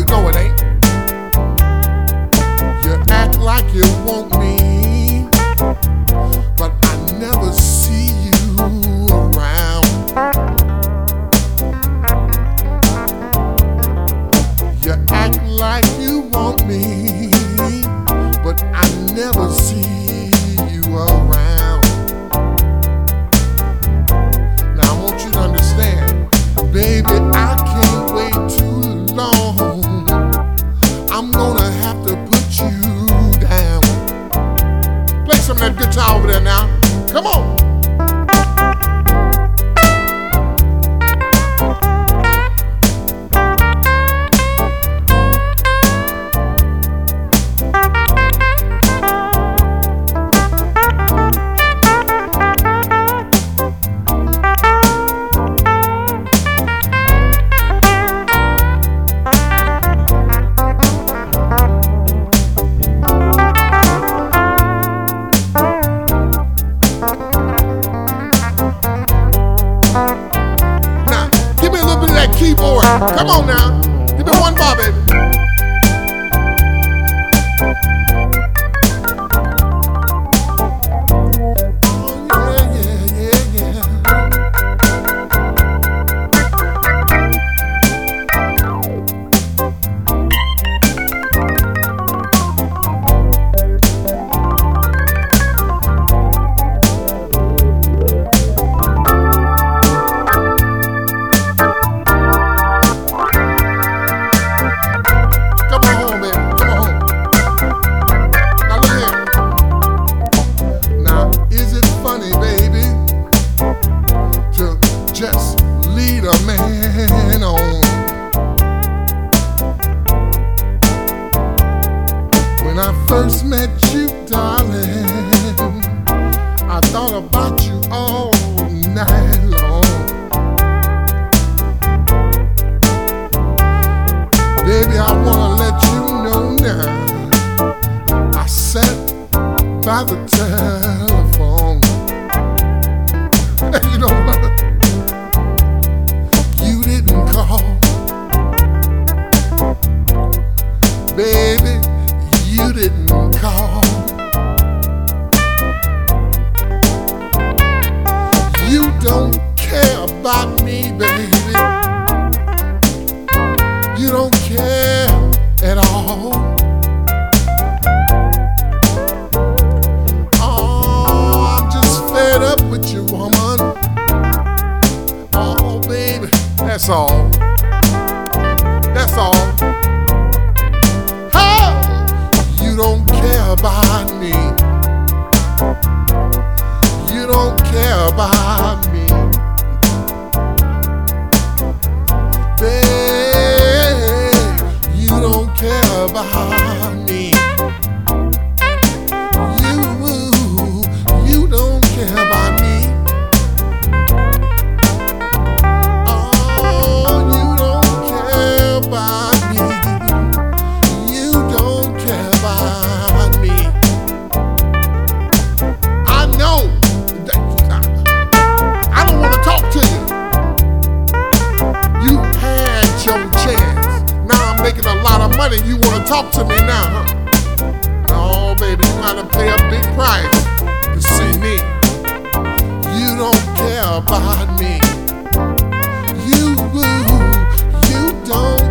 You know it ain't. You act like you want me, but I never see you around. You act like you want me, but I never see you around. Now I want you to understand, baby, I can't wait too long. I'm gonna have to put you down. Play some of that guitar over there now. Come on. Keyboard. Come on now. Give me one bar, baby. Just lead a man on. When I first met you, darling, I thought about you all night long. Baby, I wanna let you know now, I sat by the telephone. You know what? Baby, you didn't call. You don't care about me, baby. You don't care at all. Oh, I'm just fed up with you, woman. Oh, baby, that's all. That's all. You don't care about me. You don't care about me. Babe, you don't care about me. You don't care about me. Oh, you don't care about me. You don't care about me. I know that I don't want to talk to you. You had your chance. Now I'm making a lot of money. You want to talk to me now, huh? No, baby, you gotta pay a big price to see me. You don't care about me. You don't